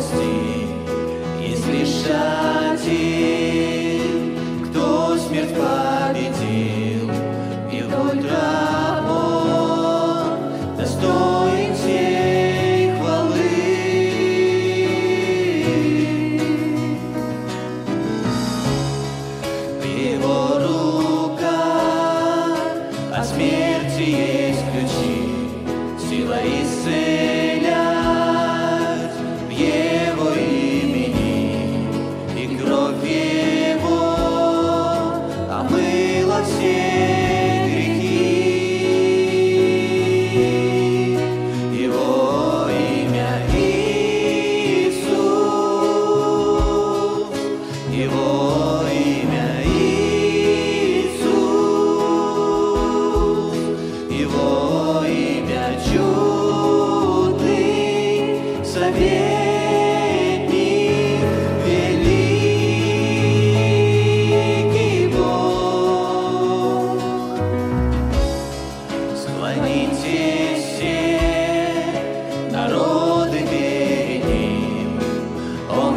спасти, есть лишь один, кто смерть победил, и только Он достоин всей хвалы. В Его руках от смерти есть ключи, сила исцелять в Его имени, и кровь Его омыла все грехи. Его имя Иисус, Его имя Иисус, Его имя чудный советник, великий Бог. Склонитесь все народы перед Ним, Он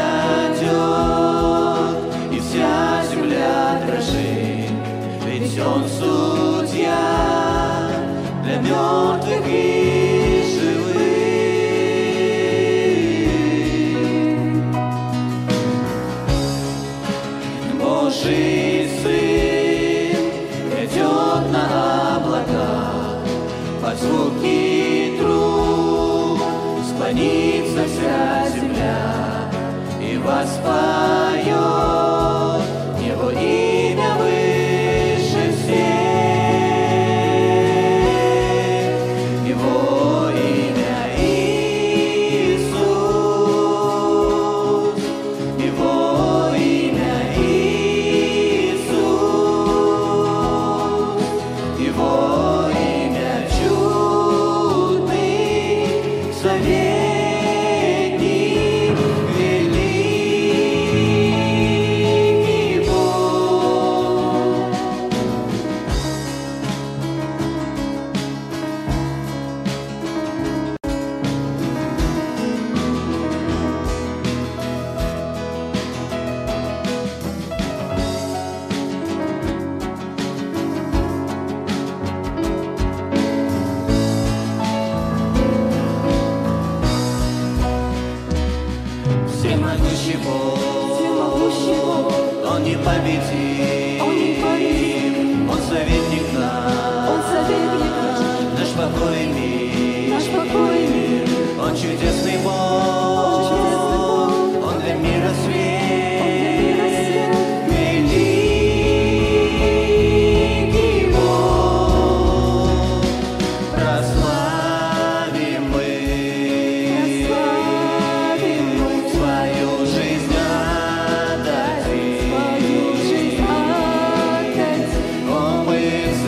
грядет, и вся земля дрожит, ведь Он судья для мертвых и живых. Божий Сын идет на облаках, под звуки труб склонится вся земля и воспоет Его имя выше всех. Его имя Иисус, Его имя Иисус, Его имя чудный советник, великий Бог. Всемогущий Бог, Он непобедим, Он советник наш, наш покой и мир, Он чудесный Бог, Он для мира свет, великий Бог, прославим мы свою жизнь отдадим. О, мы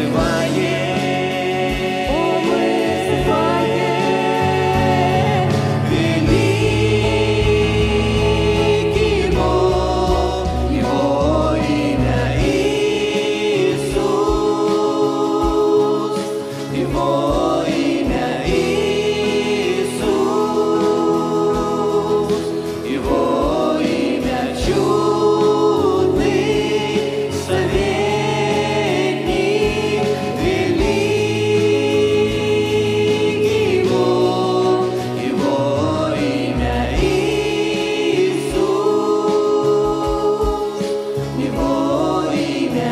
взываем, великий Бог, Его имя Иисус, Его имя Иисус, Его имя чудный советник, великий Бог, Его имя Иисус, Его имя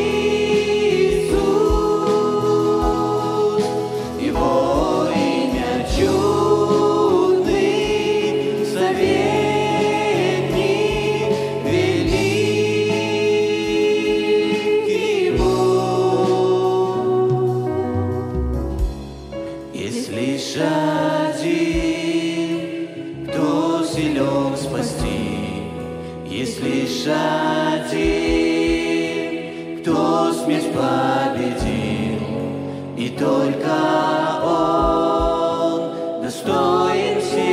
Иисус, Его имя чудный советник, великий Бог. Есть лишь один, кто силен спасти, есть лишь один, кто смерть победил, и только Он достоин всей